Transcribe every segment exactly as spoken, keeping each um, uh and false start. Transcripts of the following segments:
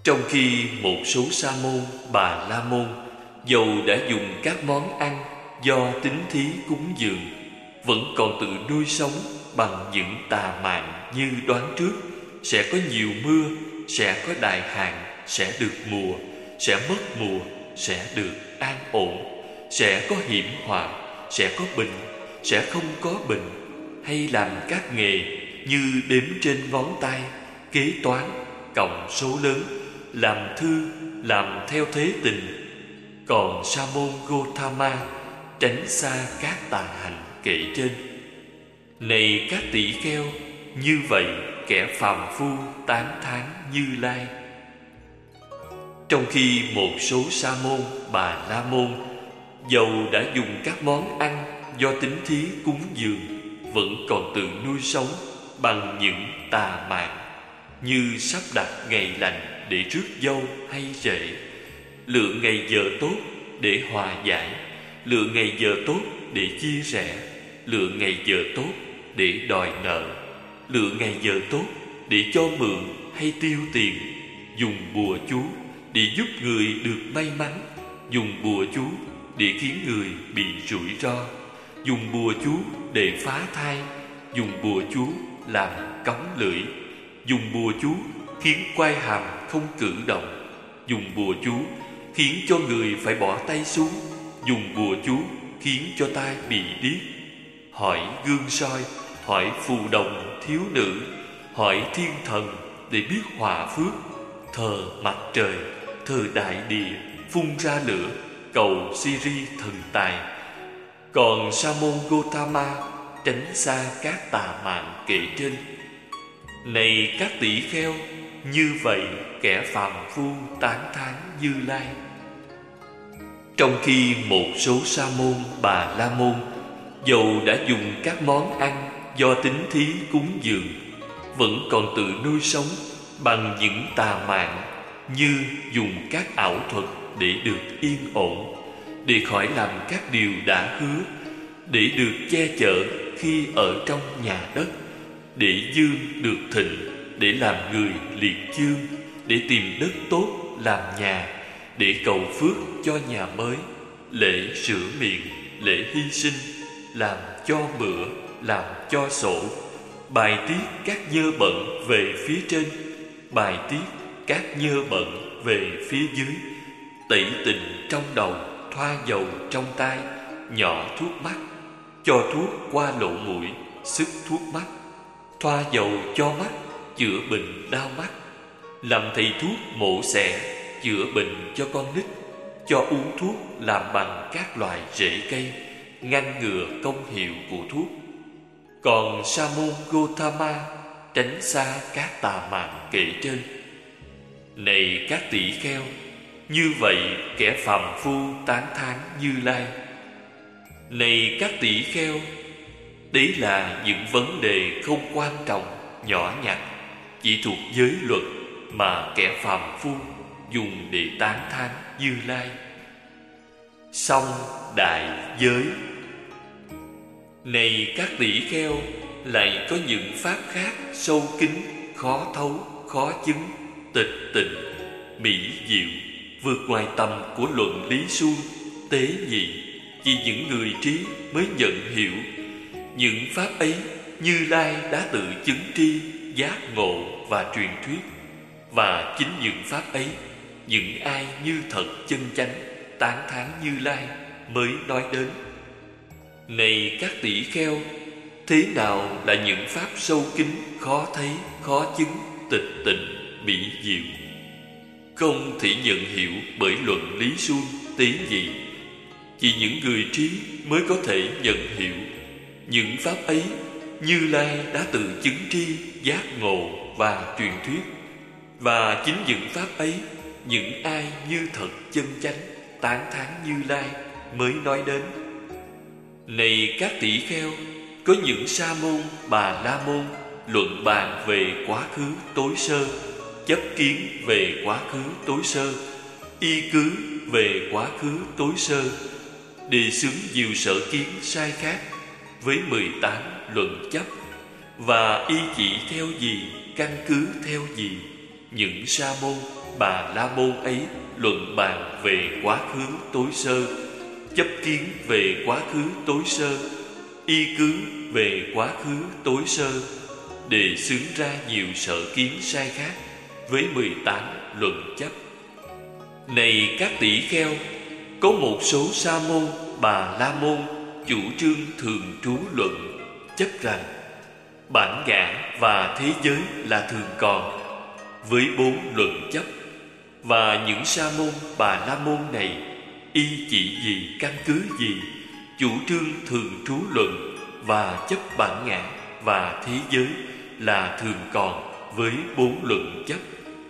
Trong khi một số sa môn, bà la môn dầu đã dùng các món ăn do tín thí cúng dường, vẫn còn tự nuôi sống bằng những tà mạng như đoán trước sẽ có nhiều mưa, sẽ có đại hạn, sẽ được mùa, sẽ mất mùa, sẽ được an ổn, sẽ có hiểm họa, sẽ có bệnh, sẽ không có bệnh, hay làm các nghề như đếm trên ngón tay, kế toán, cộng số lớn, làm thư, làm theo thế tình. Còn sa môn Gotama tránh xa các tà hành kể trên. Này các tỷ kheo, như vậy kẻ phàm phu tán thán Như Lai. Trong khi một số sa môn, bà la môn dầu đã dùng các món ăn do tín thí cúng dường, vẫn còn tự nuôi sống bằng những tà mạng như sắp đặt ngày lành để rước dâu hay rể, lựa ngày giờ tốt để hòa giải, lựa ngày giờ tốt để chia rẽ, lựa ngày giờ tốt để đòi nợ, lựa ngày giờ tốt để cho mượn hay tiêu tiền, dùng bùa chú để giúp người được may mắn, dùng bùa chú để khiến người bị rủi ro, dùng bùa chú để phá thai, dùng bùa chú làm cống lưỡi, dùng bùa chú khiến quai hàm không cử động, dùng bùa chú khiến cho người phải bỏ tay xuống, dùng bùa chú khiến cho tai bị điếc, hỏi gương soi, hỏi phù đồng thiếu nữ, hỏi thiên thần để biết hòa phước, thờ mặt trời, thờ đại địa, phun ra lửa, cầu Siri thần tài. Còn sa môn Gotama tránh xa các tà mạng kể trên. Này các tỷ kheo, như vậy kẻ phàm phu tán thán Như Lai. Trong khi một số sa môn, bà la môn dầu đã dùng các món ăn do tín thí cúng dường, vẫn còn tự nuôi sống bằng những tà mạng như dùng các ảo thuật để được yên ổn, để khỏi làm các điều đã hứa, để được che chở khi ở trong nhà đất, để dương được thịnh, để làm người liệt chương, để tìm đất tốt làm nhà, để cầu phước cho nhà mới, lễ sửa miệng, lễ hy sinh, làm cho bữa, làm cho sổ, bài tiết các nhơ bẩn về phía trên, bài tiết các nhơ bẩn về phía dưới, tẩy tịnh trong đầu, thoa dầu trong tai, nhỏ thuốc mắt, cho thuốc qua lỗ mũi, sức thuốc mắt, thoa dầu cho mắt, chữa bệnh đau mắt, làm thầy thuốc mổ xẻ, chữa bệnh cho con nít, cho uống thuốc làm bằng các loại rễ cây, ngăn ngừa công hiệu của thuốc. Còn sa môn Gotama tránh xa các tà mạng kể trên. Này các tỷ kheo, như vậy kẻ phàm phu tán thán Như Lai. Này các tỷ kheo, đấy là những vấn đề không quan trọng, nhỏ nhặt, chỉ thuộc giới luật mà kẻ phàm phu dùng để tán thán Như Lai. Song đại giới. Này các tỷ kheo, lại có những pháp khác sâu kín, khó thấu, khó chứng, tịch tịnh, mỹ diệu, vượt ngoài tầm của luận lý suông, tế nhị, chỉ những người trí mới nhận hiểu. Những pháp ấy Như Lai đã tự chứng tri, giác ngộ và truyền thuyết. Và chính những pháp ấy, những ai như thật chân chánh tán thán Như Lai mới nói đến. Này các tỷ kheo, thế nào là những pháp sâu kín, khó thấy, khó chứng, tịch tịnh, mỹ diệu, không thể nhận hiểu bởi luận lý suông, tế nhị? Chỉ những người trí mới có thể nhận hiểu. Những pháp ấy Như Lai đã tự chứng tri, giác ngộ và truyền thuyết. Và chính những pháp ấy, những ai như thật chân chánh tán thán Như Lai mới nói đến. Này các tỷ kheo, có những sa môn, bà la môn luận bàn về quá khứ tối sơ, chấp kiến về quá khứ tối sơ, y cứ về quá khứ tối sơ, đề xướng nhiều sở kiến sai khác với mười tám luận chấp, và y chỉ theo gì, căn cứ theo gì. Những sa môn, Bà La Môn ấy luận bàn về quá khứ tối sơ, chấp kiến về quá khứ tối sơ, y cứ về quá khứ tối sơ, đề xướng ra nhiều sở kiến sai khác với mười tám luận chấp. Này các tỷ kheo, có một số sa môn, bà la môn chủ trương thường trú luận, chấp rằng bản ngã và thế giới là thường còn, với bốn luận chấp. Và những sa môn, bà la môn này y chỉ gì, căn cứ gì chủ trương thường trú luận và chấp bản ngã và thế giới là thường còn với bốn luận chấp.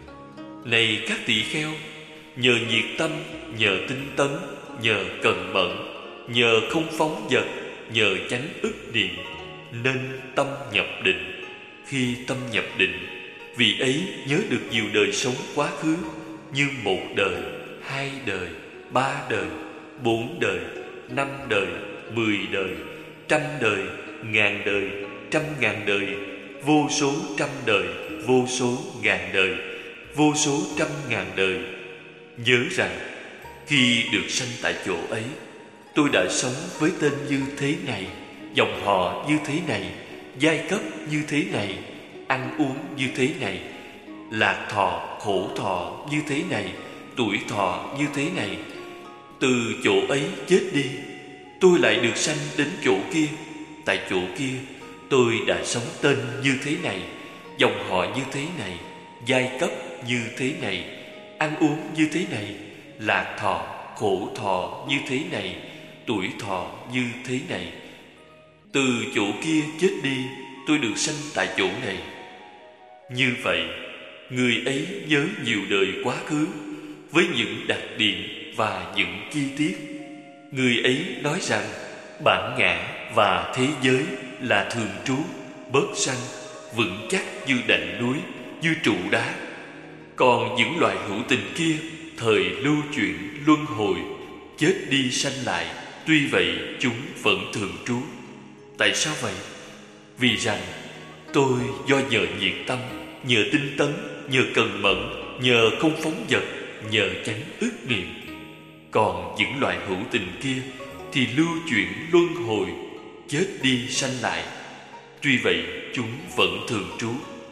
Này các tỷ kheo, nhờ nhiệt tâm, nhờ tinh tấn, nhờ cần mẫn, nhờ không phóng dật, nhờ chánh ức niệm, nên tâm nhập định. Khi tâm nhập định, vì ấy nhớ được nhiều đời sống quá khứ, như một đời, hai đời, ba đời, bốn đời, năm đời, mười đời, trăm đời, ngàn đời, trăm ngàn đời, vô số trăm đời, vô số ngàn đời, vô số trăm ngàn đời. Nhớ rằng khi được sanh tại chỗ ấy, tôi đã sống với tên như thế này, dòng họ như thế này, giai cấp như thế này, ăn uống như thế này, lạc thọ, khổ thọ như thế này, tuổi thọ như thế này. Từ chỗ ấy chết đi, tôi lại được sanh đến chỗ kia. Tại chỗ kia, tôi đã sống tên như thế này, dòng họ như thế này, giai cấp như thế này, ăn uống như thế này, lạc thọ, khổ thọ như thế này, tuổi thọ như thế này. Từ chỗ kia chết đi, tôi được sanh tại chỗ này. Như vậy, người ấy nhớ nhiều đời quá khứ với những đặc điểm và những chi tiết. Người ấy nói rằng bản ngã và thế giới là thường trú, bớt sanh, vững chắc như đảnh núi, như trụ đá. Còn những loài hữu tình kia thời lưu chuyển luân hồi, chết đi sanh lại, tuy vậy chúng vẫn thường trú. Tại sao vậy? Vì rằng tôi do nhờ nhiệt tâm, nhờ tinh tấn, nhờ cần mẫn, nhờ không phóng dật, nhờ chánh ức niệm. Còn những loài hữu tình kia thì lưu chuyển luân hồi, chết đi sanh lại, tuy vậy chúng vẫn thường trú.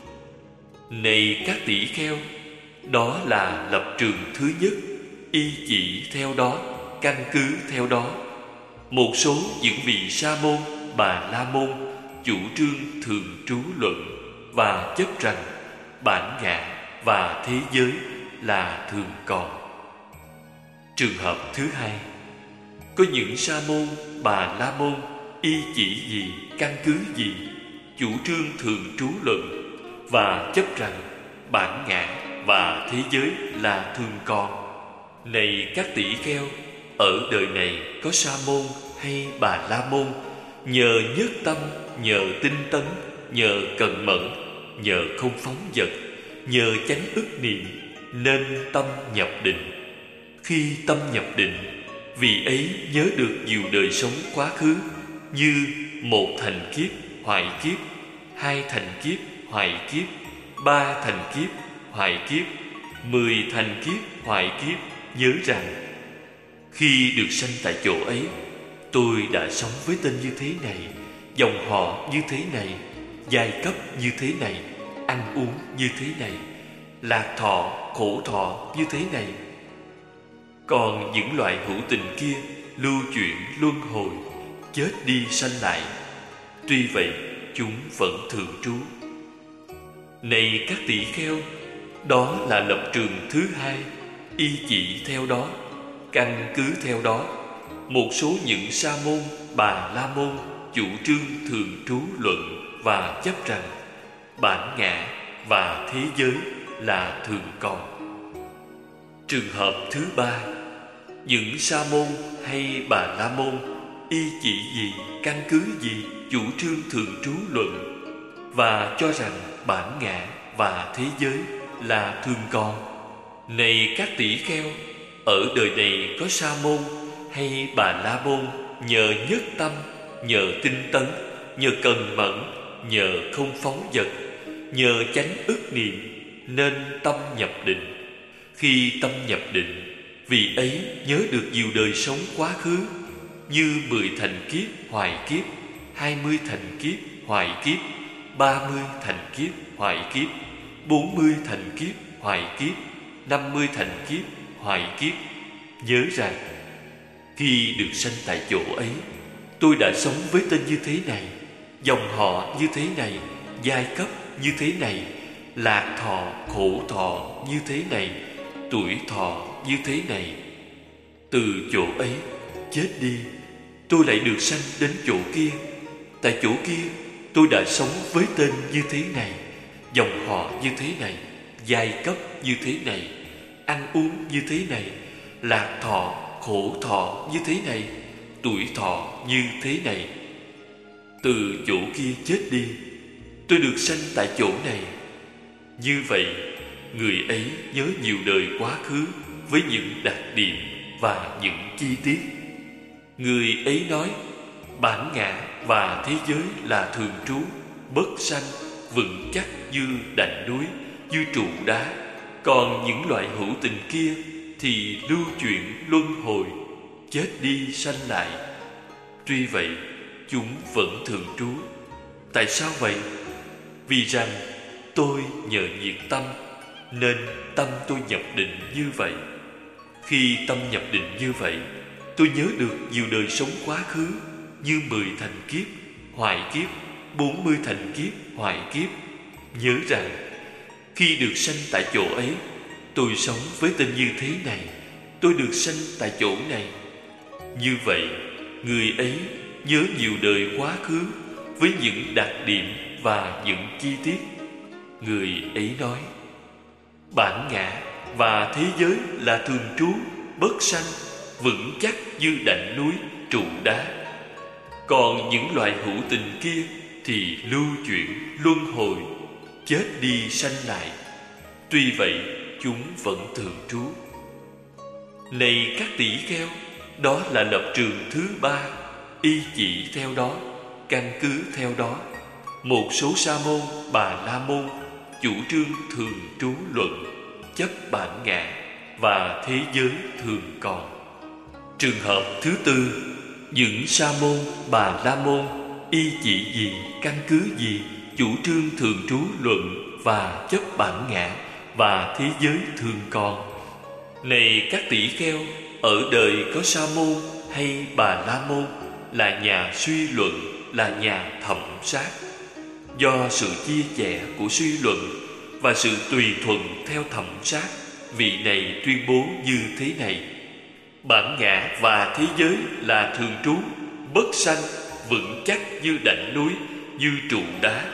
Này các tỷ kheo, đó là lập trường thứ nhất, y chỉ theo đó, căn cứ theo đó. Một số những vị sa môn, bà la môn chủ trương thường trú luận và chấp rằng bản ngã và thế giới là thường còn. Trường hợp thứ hai, có những sa môn, bà la môn y chỉ gì, căn cứ gì chủ trương thường trú luận và chấp rằng bản ngã và thế giới là thường còn. Này các tỷ kheo, ở đời này có sa môn hay bà la môn nhờ nhất tâm, nhờ tinh tấn, nhờ cần mẫn, nhờ không phóng dật, nhờ chánh ức niệm, nên tâm nhập định. Khi tâm nhập định, vì ấy nhớ được nhiều đời sống quá khứ, như một thành kiếp hoại kiếp, hai thành kiếp hoại kiếp, ba thành kiếp hoại kiếp, mười thành kiếp hoại kiếp. Nhớ rằng khi được sanh tại chỗ ấy, tôi đã sống với tên như thế này, dòng họ như thế này, giai cấp như thế này, ăn uống như thế này, lạc thọ, khổ thọ như thế này. Còn những loại hữu tình kia lưu chuyển luân hồi, chết đi sanh lại, tuy vậy chúng vẫn thường trú. Này các tỷ kheo, đó là lập trường thứ hai, y chỉ theo đó, căn cứ theo đó. Một số những sa môn, bà la môn chủ trương thường trú luận và chấp rằng bản ngã và thế giới là thường còn. Trường hợp thứ ba, những sa môn hay bà la môn y chỉ gì, căn cứ gì chủ trương thường trú luận và cho rằng bản ngã và thế giới là thường còn. Này các tỷ kheo, ở đời này có sa môn hay bà la môn nhờ nhất tâm, nhờ tinh tấn, nhờ cần mẫn, nhờ không phóng dật, nhờ chánh ức niệm, nên tâm nhập định. Khi tâm nhập định, vị ấy nhớ được nhiều đời sống quá khứ, như mười thành kiếp hoài kiếp, hai mươi thành kiếp hoài kiếp, ba mươi thành kiếp hoài kiếp, bốn mươi thành kiếp hoài kiếp, năm mươi thành kiếp hoài kiếp. Nhớ rằng khi được sanh tại chỗ ấy, tôi đã sống với tên như thế này, dòng họ như thế này, giai cấp như thế này, lạc thọ khổ thọ như thế này, tuổi thọ như thế này. Từ chỗ ấy chết đi, tôi lại được sanh đến chỗ kia. Tại chỗ kia tôi đã sống với tên như thế này, dòng họ như thế này, giai cấp như thế này, ăn uống như thế này, lạc thọ khổ thọ như thế này, tuổi thọ như thế này. Từ chỗ kia chết đi, tôi được sanh tại chỗ này. Như vậy, người ấy nhớ nhiều đời quá khứ với những đặc điểm và những chi tiết. Người ấy nói bản ngã và thế giới là thường trú, bất sanh, vững chắc như đảnh núi, như trụ đá. Còn những loại hữu tình kia thì lưu chuyển luân hồi, chết đi sanh lại. Tuy vậy, chúng vẫn thường trú. Tại sao vậy? Vì rằng tôi nhờ nhiệt tâm, nên tâm tôi nhập định như vậy. Khi tâm nhập định như vậy, tôi nhớ được nhiều đời sống quá khứ, như mười thành kiếp hoài kiếp, bốn mươi thành kiếp hoài kiếp. Nhớ rằng khi được sanh tại chỗ ấy, tôi sống với tên như thế này, tôi được sanh tại chỗ này. Như vậy, người ấy nhớ nhiều đời quá khứ với những đặc điểm và những chi tiết. Người ấy nói bản ngã và thế giới là thường trú, bất sanh, vững chắc như đảnh núi, trụ đá. Còn những loài hữu tình kia thì lưu chuyển luân hồi, chết đi sanh lại. Tuy vậy, chúng vẫn thường trú. Này các tỷ kheo, đó là lập trường thứ ba, y chỉ theo đó, căn cứ theo đó. Một số sa môn, bà la môn chủ trương thường trú luận, chấp bản ngã và thế giới thường còn. Trường hợp thứ tư, những sa môn, bà la môn y chỉ gì, căn cứ gì chủ trương thường trú luận và chấp bản ngã và thế giới thường còn. Này các tỷ kheo, ở đời có sa môn hay bà la môn là nhà suy luận, là nhà thẩm sát. Do sự chia sẻ của suy luận và sự tùy thuận theo thẩm sát, vị này tuyên bố như thế này: bản ngã và thế giới là thường trú, bất sanh, vững chắc như đảnh núi, như trụ đá.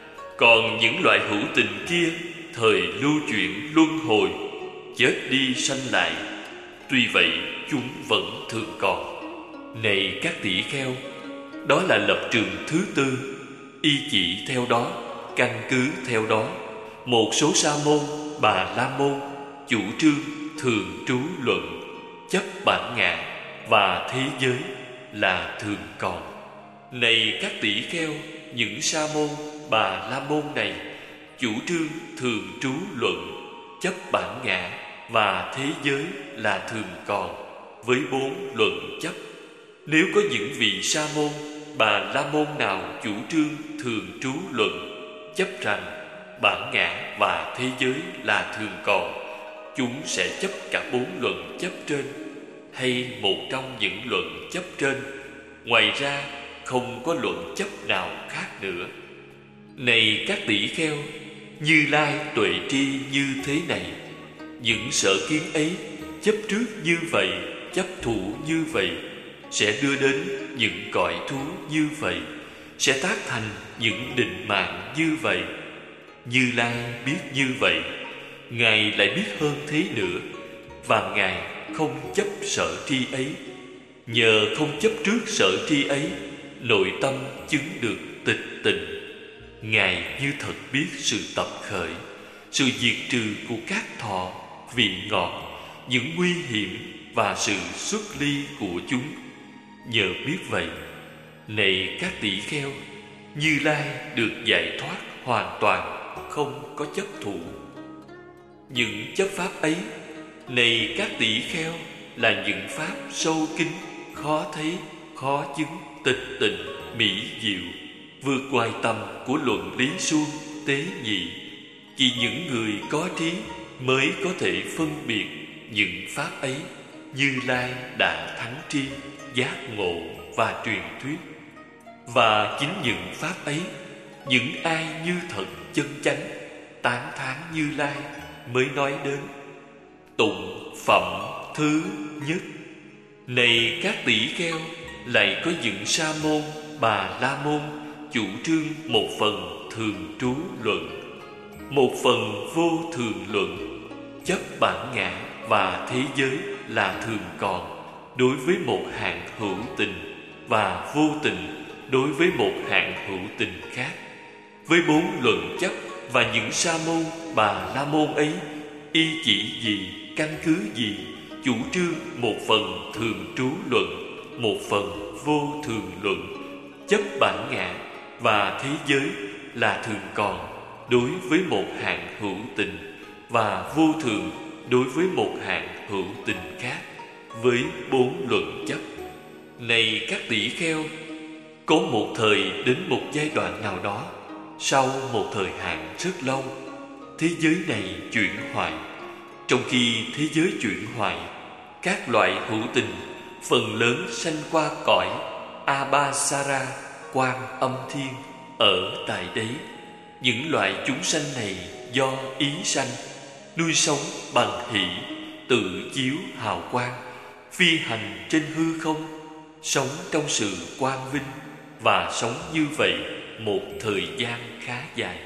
Còn những loại hữu tình kia thời lưu chuyển luân hồi, chết đi sanh lại. Tuy vậy, chúng vẫn thường còn. Này các tỷ kheo, đó là lập trường thứ tư, y chỉ theo đó, căn cứ theo đó. Một số sa môn, bà la môn chủ trương thường trú luận, chấp bản ngã và thế giới là thường còn. Này các tỷ kheo, những sa môn, bà la môn này chủ trương thường trú luận, chấp bản ngã và thế giới là thường còn với bốn luận chấp. Nếu có những vị sa môn, bà la môn nào chủ trương thường trú luận, chấp rằng bản ngã và thế giới là thường còn, chúng sẽ chấp cả bốn luận chấp trên hay một trong những luận chấp trên. Ngoài ra không có luận chấp nào khác nữa. Này các tỷ kheo, Như Lai tuệ tri như thế này. Những sở kiến ấy chấp trước như vậy, chấp thủ như vậy, sẽ đưa đến những cõi thú như vậy, sẽ tác thành những định mạng như vậy. Như Lai biết như vậy, Ngài lại biết hơn thế nữa, và Ngài không chấp sở tri ấy. Nhờ không chấp trước sở tri ấy, nội tâm chứng được tịch tịnh. Ngài như thật biết sự tập khởi, sự diệt trừ của các thọ, vị ngọt, những nguy hiểm và sự xuất ly của chúng. Nhờ biết vậy, này các tỷ kheo, Như Lai được giải thoát hoàn toàn, không có chấp thủ. Những chấp pháp ấy Này các tỷ kheo, là những pháp sâu kín, khó thấy, khó chứng, tịch tịnh, mỹ diệu, vượt ngoài tầm của luận lý suông, tế nhị. Chỉ những người có trí mới có thể phân biệt những pháp ấy. Như Lai đã thắng tri, giác ngộ và truyền thuyết. Và chính những pháp ấy, những ai như thật chân chánh, tán thán Như Lai mới nói đến. Tụng phẩm thứ nhất. Này các tỷ kheo, lại có những sa môn, bà la môn chủ trương một phần thường trú luận, một phần vô thường luận, chấp bản ngã và thế giới là thường còn đối với một hạng hữu tình, và vô tình đối với một hạng hữu tình khác. Với bốn luận chấp và những sa môn, bà la môn ấy, y chỉ gì, căn cứ gì chủ trương một phần thường trú luận, một phần vô thường luận, chấp bản ngã và thế giới là thường còn đối với một hạng hữu tình, và vô thường đối với một hạng hữu tình khác, với bốn luận chấp. Này các tỷ kheo, có một thời đến một giai đoạn nào đó, sau một thời hạn rất lâu, thế giới này chuyển hoại. Trong khi thế giới chuyển hoại, các loại hữu tình phần lớn sanh qua cõi Abhasara, Quan Âm Thiên ở tại đấy. Những loại chúng sanh này do ý sanh, nuôi sống bằng hỷ, tự chiếu hào quang, phi hành trên hư không, sống trong sự quang vinh, và sống như vậy một thời gian khá dài.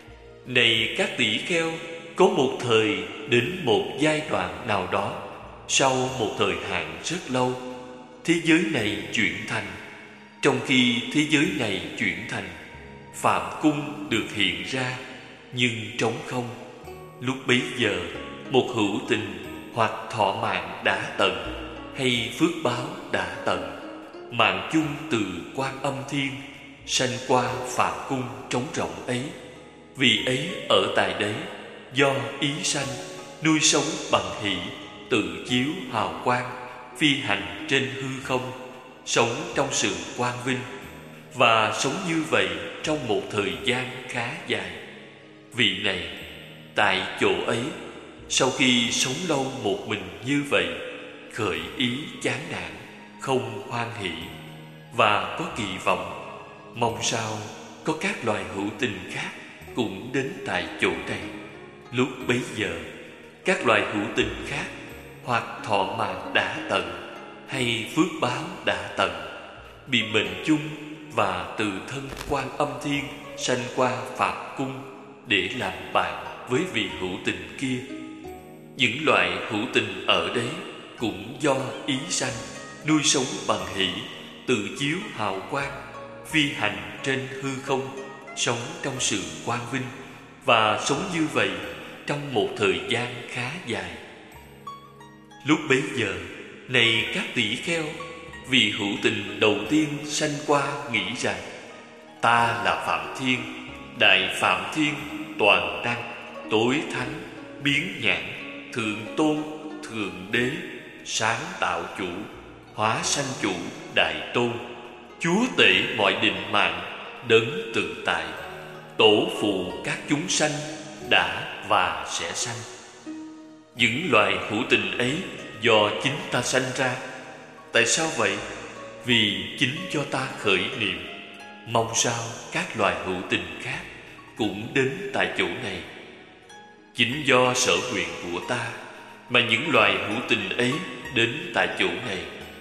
Này các tỷ kheo, có một thời đến một giai đoạn nào đó, sau một thời hạn rất lâu, thế giới này chuyển thành. Trong khi thế giới này chuyển thành, Phạm Cung được hiện ra, nhưng trống không. Lúc bấy giờ, một hữu tình hoặc thọ mạng đã tận, hay phước báo đã tận, mạng chung từ Quan Âm Thiên sanh qua Phạm Cung trống rộng ấy. Vì ấy ở tại đấy, do ý sanh, nuôi sống bằng hỷ, tự chiếu hào quang, phi hành trên hư không, sống trong sự quang vinh, và sống như vậy trong một thời gian khá dài. Vị này, tại chỗ ấy, sau khi sống lâu một mình như vậy, khởi ý chán nản, không hoan hỷ, và có kỳ vọng mong sao có các loài hữu tình khác cũng đến tại chỗ này. Lúc bấy giờ, các loài hữu tình khác hoặc thọ mạng đã tận, hay phước báo đã tận, bị mệnh chung và từ thân Quan Âm Thiên sanh qua Phạm Cung để làm bạn với vị hữu tình kia. Những loại hữu tình ở đấy cũng do ý sanh, nuôi sống bằng hỷ, tự chiếu hào quang, phi hành trên hư không, sống trong sự quang vinh, và sống như vậy trong một thời gian khá dài. Lúc bấy giờ, này các tỷ kheo, vị hữu tình đầu tiên sanh qua nghĩ rằng: ta là Phạm Thiên, Đại Phạm Thiên, toàn năng, tối thắng, biến nhãn, thượng tôn, thượng đế, sáng tạo chủ, hóa sanh chủ, đại tôn, chúa tể mọi định mạng, đấng tự tại, tổ phụ các chúng sanh đã và sẽ sanh. Những loài hữu tình ấy do chính ta sanh ra. Tại sao vậy? Vì chính do ta khởi niệm, mong sao các loài hữu tình khác cũng đến tại chỗ này. Chính do sở nguyện của ta mà những loài hữu tình ấy đến tại chỗ này.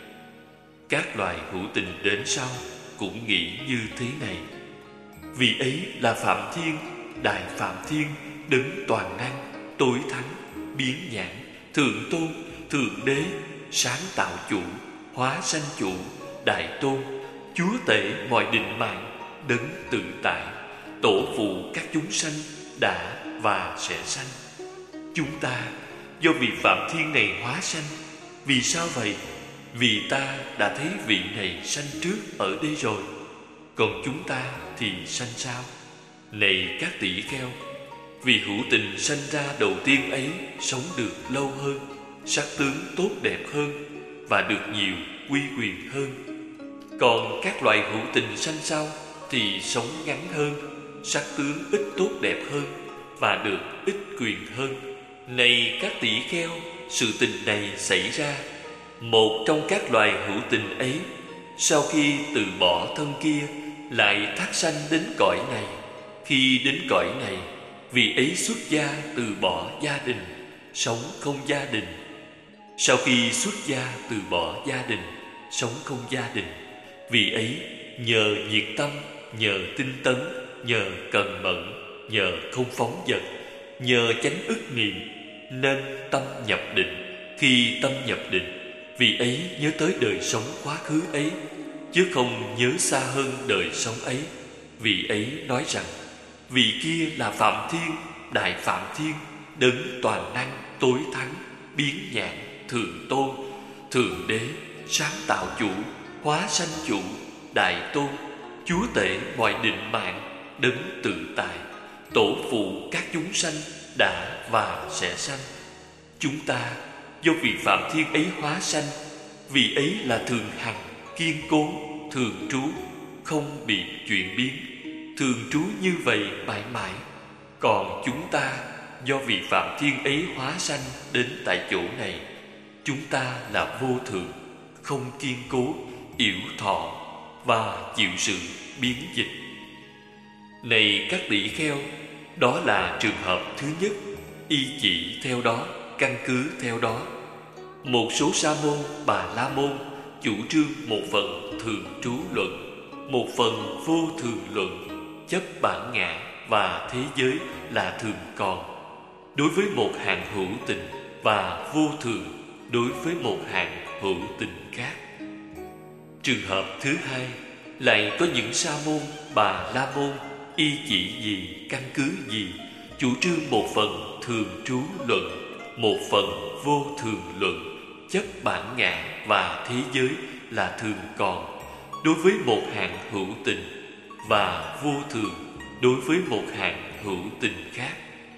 Các loài hữu tình đến sau cũng nghĩ như thế này. Vì ấy là Phạm Thiên, Đại Phạm Thiên, đấng toàn năng, tối thắng, biến nhãn, thượng tôn, thượng đế, sáng tạo chủ, hóa sanh chủ, đại tôn, chúa tể mọi định mạng, đấng tự tại, tổ phụ các chúng sanh đã và sẽ sanh. Chúng ta do vị Phạm Thiên này hóa sanh. Vì sao vậy? Vì ta đã thấy vị này sanh trước ở đây rồi. Còn chúng ta thì sanh sao? Này các tỷ kheo, vị hữu tình sanh ra đầu tiên ấy sống được lâu hơn, sắc tướng tốt đẹp hơn và được nhiều uy quyền hơn. Còn các loài hữu tình sanh sau thì sống ngắn hơn, sắc tướng ít tốt đẹp hơn và được ít quyền hơn. Này các tỷ kheo, sự tình này xảy ra, một trong các loài hữu tình ấy sau khi từ bỏ thân kia lại thác sanh đến cõi này. Khi đến cõi này, vị ấy xuất gia từ bỏ gia đình, sống không gia đình. Sau khi xuất gia từ bỏ gia đình, sống không gia đình, vị ấy nhờ nhiệt tâm, nhờ tinh tấn, nhờ cần mẫn, nhờ không phóng dật, nhờ chánh ức niệm nên tâm nhập định. Khi tâm nhập định, vị ấy nhớ tới đời sống quá khứ ấy, chứ không nhớ xa hơn đời sống ấy. Vị ấy nói rằng vị kia là Phạm Thiên, Đại Phạm Thiên, đấng toàn năng, tối thắng, biến nhãn, thượng tôn, thượng đế, sáng tạo chủ, hóa sanh chủ, đại tôn, chúa tể mọi định mạng, đấng tự tại, tổ phụ các chúng sanh đã và sẽ sanh. Chúng ta do vị Phạm Thiên ấy hóa sanh, vị ấy là thường hằng, kiên cố, thường trú, không bị chuyển biến, thường trú như vậy mãi mãi. Còn chúng ta do vị Phạm Thiên ấy hóa sanh đến tại chỗ này, chúng ta là vô thường, không kiên cố, yểu thọ và chịu sự biến dịch. Này các tỷ kheo, đó là trường hợp thứ nhất, y chỉ theo đó, căn cứ theo đó. Một số sa môn, bà la môn chủ trương một phần thường trú luận, một phần vô thường luận, chấp bản ngã và thế giới là thường còn đối với một hạng hữu tình và vô thường đối với một hạng hữu tình khác. Trường hợp thứ hai, lại có những sa môn, bà la môn y chỉ gì, căn cứ gì chủ trương một phần thường trú luận, một phần vô thường luận, chấp bản ngã và thế giới là thường còn đối với một hạng hữu tình và vô thường đối với một hạng hữu tình khác.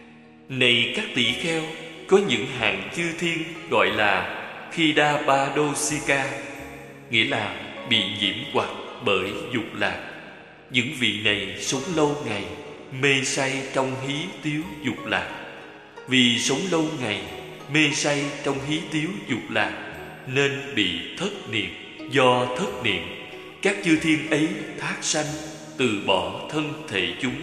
Này các tỷ kheo, có những hạng chư thiên gọi là Khidapadosika, nghĩa là bị nhiễm hoặc bởi dục lạc. Những vị này sống lâu ngày, mê say trong hí tiếu dục lạc. Vì sống lâu ngày, mê say trong hí tiếu dục lạc nên bị thất niệm. Do thất niệm, các chư thiên ấy thác sanh, từ bỏ thân thể chúng.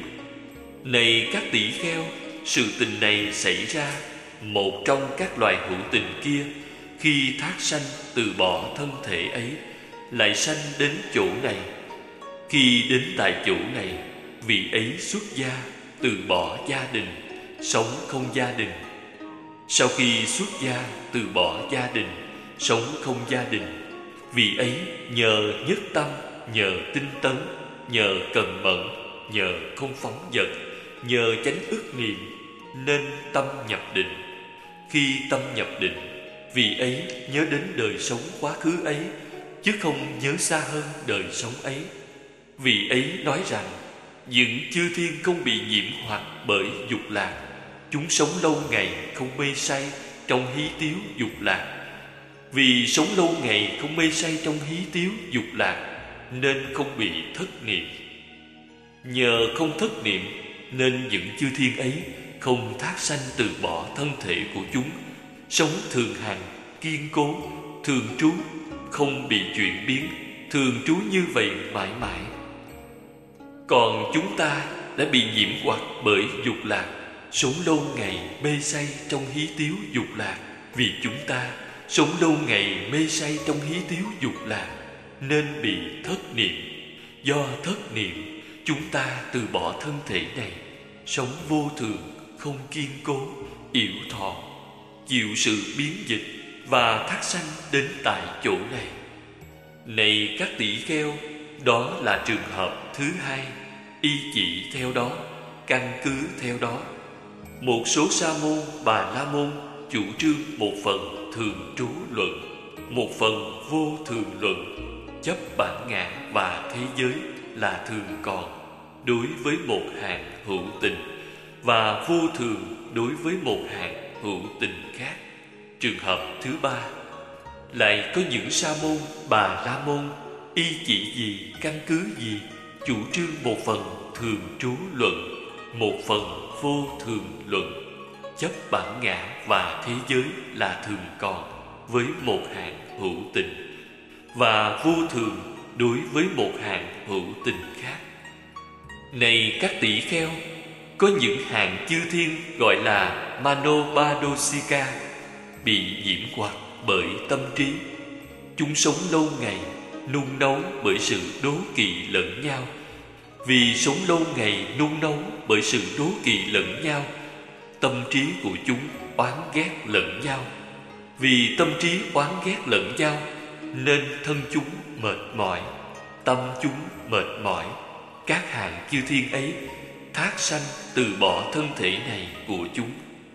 Này các tỷ kheo, sự tình này xảy ra, một trong các loài hữu tình kia khi thác sanh từ bỏ thân thể ấy lại sanh đến chỗ này. Khi đến tại chỗ này, vị ấy xuất gia từ bỏ gia đình, sống không gia đình. Sau khi xuất gia từ bỏ gia đình, sống không gia đình, vị ấy nhờ nhất tâm, nhờ tinh tấn, nhờ cần mẫn, nhờ không phóng dật, nhờ chánh ức niệm nên tâm nhập định. Khi tâm nhập định, vị ấy nhớ đến đời sống quá khứ ấy, chứ không nhớ xa hơn đời sống ấy. Vị ấy nói rằng những chư thiên không bị nhiễm hoặc bởi dục lạc, chúng sống lâu ngày không mê say trong hí tiếu dục lạc. Vì sống lâu ngày không mê say trong hí tiếu dục lạc nên không bị thất niệm. Nhờ không thất niệm nên những chư thiên ấy không thác sanh từ bỏ thân thể của chúng, sống thường hằng, kiên cố, thường trú, không bị chuyển biến, thường trú như vậy mãi mãi. Còn chúng ta đã bị nhiễm hoặc bởi dục lạc, sống lâu ngày mê say trong hí tiếu dục lạc. Vì chúng ta sống lâu ngày mê say trong hí tiếu dục lạc nên bị thất niệm. Do thất niệm, chúng ta từ bỏ thân thể này, sống vô thường, không kiên cố, yểu thọ, chịu sự biến dịch và thác sanh đến tại chỗ này. Này các tỷ kheo, đó là trường hợp thứ hai, y chỉ theo đó, căn cứ theo đó. Một số sa môn, bà la môn chủ trương một phần thường trú luận, một phần vô thường luận, chấp bản ngã và thế giới là thường còn đối với một hạng hữu tình và vô thường đối với một hạng hữu tình khác. Trường hợp thứ ba, lại có những sa môn bà la môn y chỉ gì, căn cứ gì, chủ trương một phần thường trú luận, một phần vô thường luận, chấp bản ngã và thế giới là thường còn với một hạng hữu tình, và vô thường đối với một hạng hữu tình khác. Này các tỷ kheo, có những hạng chư thiên gọi là Manopadosika, bị nhiễm hoặc bởi tâm trí. Chúng sống lâu ngày, nung nấu bởi sự đố kỵ lẫn nhau. Vì sống lâu ngày nung nấu bởi sự đố kỵ lẫn nhau, tâm trí của chúng oán ghét lẫn nhau. Vì tâm trí oán ghét lẫn nhau, nên thân chúng mệt mỏi, tâm chúng mệt mỏi. Các hạng chư thiên ấy thác sanh từ bỏ thân thể này của chúng.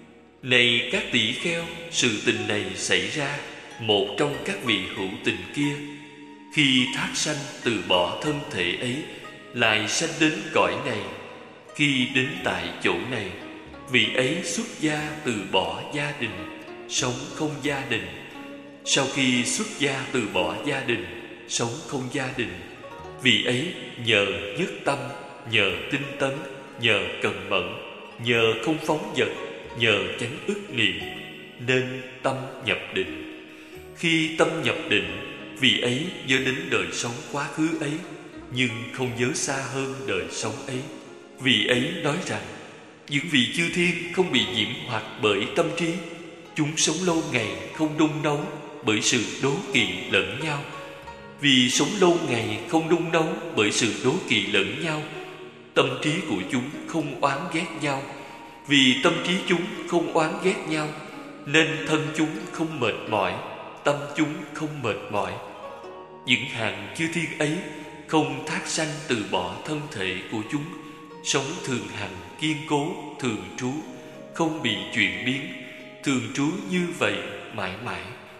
Này các tỷ kheo, sự tình này xảy ra một trong các vị hữu tình kia, khi thác sanh từ bỏ thân thể ấy, lại sanh đến cõi này. Khi đến tại chỗ này, vị ấy xuất gia từ bỏ gia đình, sống không gia đình. Sau khi xuất gia từ bỏ gia đình, sống không gia đình, vị ấy nhờ nhất tâm, nhờ tinh tấn, nhờ cần mẫn, nhờ không phóng dật, nhờ chánh ức niệm, nên tâm nhập định. Khi tâm nhập định, vị ấy nhớ đến đời sống quá khứ ấy, nhưng không nhớ xa hơn đời sống ấy. Vị ấy nói rằng, những vị chư thiên không bị nhiễm hoặc bởi tâm trí. Chúng sống lâu ngày không nung nấu bởi sự đố kỵ lẫn nhau. Vì sống lâu ngày không nung nấu bởi sự đố kỵ lẫn nhau, tâm trí của chúng không oán ghét nhau. Vì tâm trí chúng không oán ghét nhau, nên thân chúng không mệt mỏi, tâm chúng không mệt mỏi. Những hàng chư thiên ấy không thác sanh từ bỏ thân thể của chúng, sống thường hằng kiên cố, thường trú, không bị chuyển biến, thường trú như vậy mãi mãi.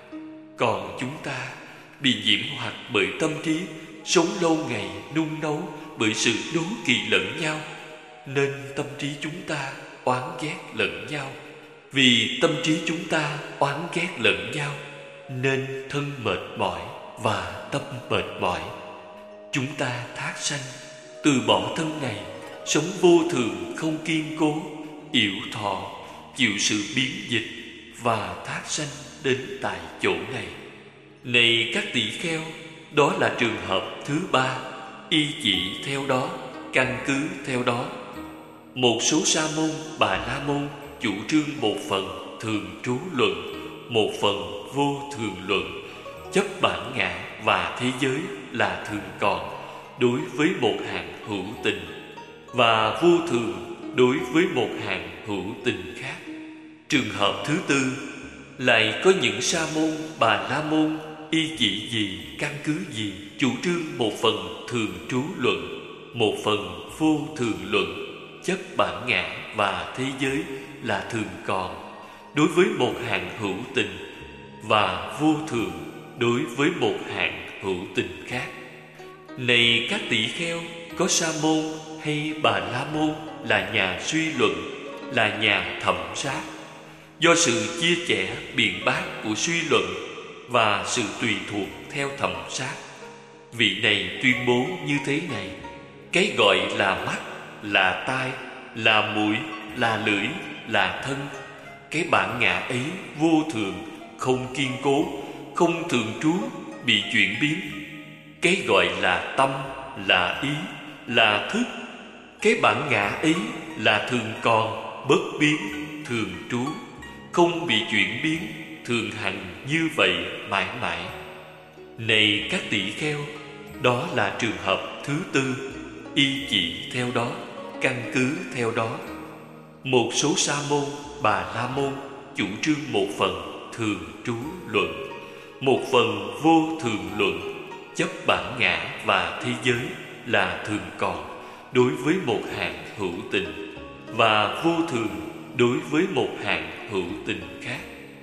Còn chúng ta bị nhiễm hoặc bởi tâm trí, sống lâu ngày nung nấu bởi sự đố kỵ lẫn nhau, nên tâm trí chúng ta oán ghét lẫn nhau. Vì tâm trí chúng ta oán ghét lẫn nhau, nên thân mệt mỏi và tâm mệt mỏi. Chúng ta thác sanh từ bỏ thân này, sống vô thường không kiên cố, yểu thọ, chịu sự biến dịch và thác sanh đến tại chỗ này. Này các tỷ kheo, đó là trường hợp thứ ba, y chỉ theo đó, căn cứ theo đó. Một số sa môn bà la môn chủ trương một phần thường trú luận, một phần vô thường luận, chấp bản ngã và thế giới là thường còn đối với một hạng hữu tình, và vô thường đối với một hạng hữu tình khác. Trường hợp thứ tư, lại có những sa môn bà la môn y chỉ gì, căn cứ gì, chủ trương một phần thường trú luận, một phần vô thường luận, chấp bản ngã và thế giới là thường còn đối với một hạng hữu tình, và vô thường đối với một hạng hữu tình khác. Này các tỷ kheo, có sa môn hay bà la môn là nhà suy luận, là nhà thẩm sát. Do sự chia sẻ biện bác của suy luận và sự tùy thuộc theo thẩm sát, vị này tuyên bố như thế này: cái gọi là mắt, là tai, là mũi, là lưỡi, là thân, cái bản ngã ấy vô thường, không kiên cố, không thường trú, bị chuyển biến. Cái gọi là tâm, là ý, là thức, cái bản ngã ấy là thường còn, bất biến, thường trú, không bị chuyển biến, thường hằng như vậy mãi mãi. Này các tỷ kheo, đó là trường hợp thứ tư, y chỉ theo đó, căn cứ theo đó. Một số sa môn bà la môn chủ trương một phần thường trú luận, một phần vô thường luận, chấp bản ngã và thế giới là thường còn đối với một hạng hữu tình, và vô thường đối với một hạng hữu tình khác.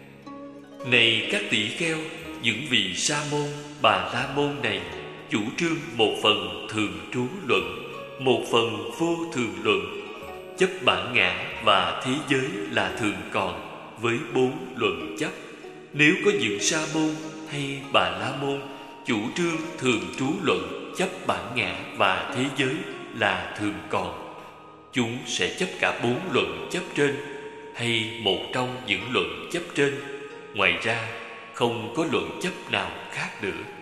Này các tỷ kheo, những vị sa môn bà la môn này chủ trương một phần thường trú luận, một phần vô thường luận, chấp bản ngã và thế giới là thường còn với bốn luận chấp, Nếu có những sa môn hay bà la môn chủ trương thường trú luận chấp bản ngã và thế giới là thường còn, chúng sẽ chấp cả bốn luận chấp trên hay một trong những luận chấp trên. Ngoài ra không có luận chấp nào khác nữa.